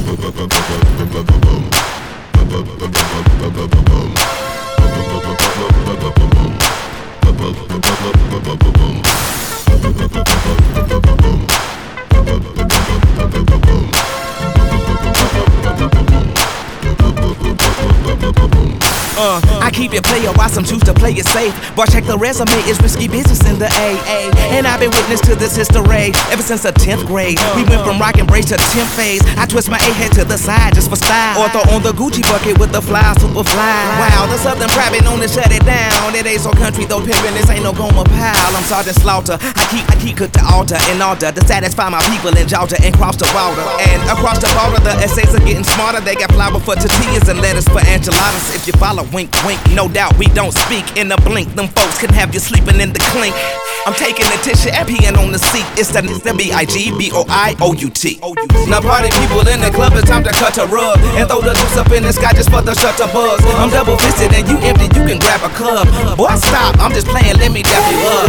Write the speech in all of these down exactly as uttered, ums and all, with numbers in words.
Uh, I keep it player, why some choose to play it safe. Boy, check the resume, it's risky business in the A A. And I've been witness to this history ever since the tenth grade. We went from rock and brace to tenth phase. I twist my A head to the side just for style, or throw on the Gucci bucket with the fly, super fly. Wow, the Southern private known to shut it down. It ain't so country though, pimpin', this ain't no Goma pile. I'm Sergeant Slaughter, I keep, I keep cooked to altar in order to satisfy my people in Georgia and cross the border. And across the border, the essays are getting smarter. They got flour for tortillas and lettuce for enchiladas. If you follow, wink, wink, no doubt we don't speak in a blink. Them folks can have you sleeping in the clink. I'm taking the tissue and peeing on the seat. It's the, it's the B I G B O I O U T. Now party people in the club, it's time to cut a rug and throw the loose up in the sky just for the shutter buzz. I'm double fisted and you empty, you can grab a club. Boy, stop, I'm just playing, let me dap you up.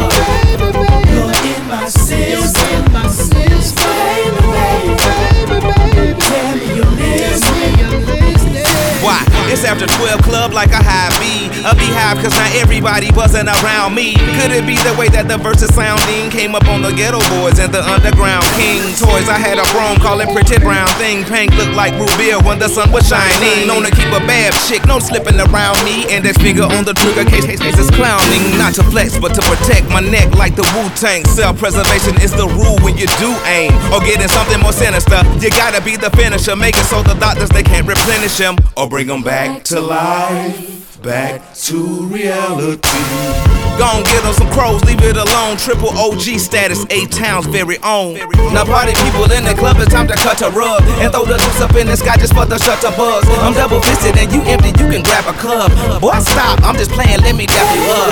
You're in my system, in my system, baby, baby, baby, tell me you're listening. Why? It's after twelve club like a high B. A beehive cause not everybody wasn't around me. Could it be the way that the verses sounding came up on the ghetto boys and the underground king toys? I had a chrome call it pretty brown thing. Pink looked like root beer when the sun was shining. Known to keep a bad chick, no slipping around me. Index finger on the trigger, case case case is clowning. Not to flex but to protect my neck like the Wu-Tang. Self-preservation is the rule when you do aim. Or getting something more sinister, you gotta be the finisher. Make it so the doctors they can't replenish him or bring them back to life, back to reality. Gon' get on some crows, leave it alone. Triple O G status, A-Town's very own. Now party people in the club, it's time to cut a rug and throw the loose up in the sky just for the shutter buzz. I'm double fisted and you empty, you can grab a club. Boy, stop, I'm just playing, let me dap you up.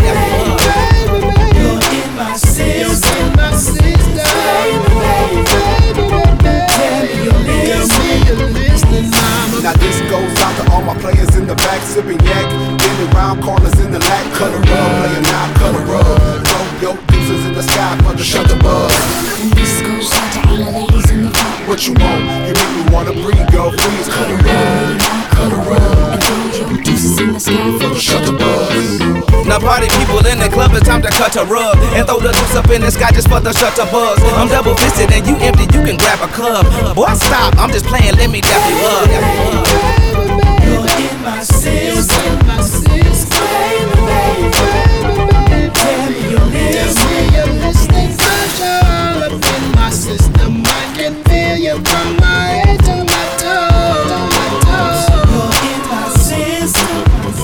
You're in my system, in my system, baby, baby, baby, tell me you're listening, mama. Now this goes out to all my players in the back, sipping yak, getting round corners in the lack. Cut a rug, playing now, cut a rug. Throw your deuces in the sky for the shutter buzz. And this goes out to all the ladies in the front. What you want? You make me wanna breathe, girl, please. Cut a rug, cut a rug. And throw your deuces in the sky for the shutter buzz. Now party people in the club, it's time to cut a rug and throw the loose up in the sky just for the shutter buzz. I'm double fisted and you empty, you can grab a club. Boy, stop, I'm just playing, let me dap you up. You're in my system, my system, baby, baby, tell me you're listening, you're listening. Cause you're all up in my system, I can feel you from my head to my toes, to my toes. You're in my system,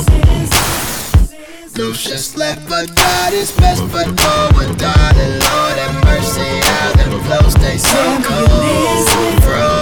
loose just left, but God is best foot forward, darling. Lord have mercy, how them flows stay so cold.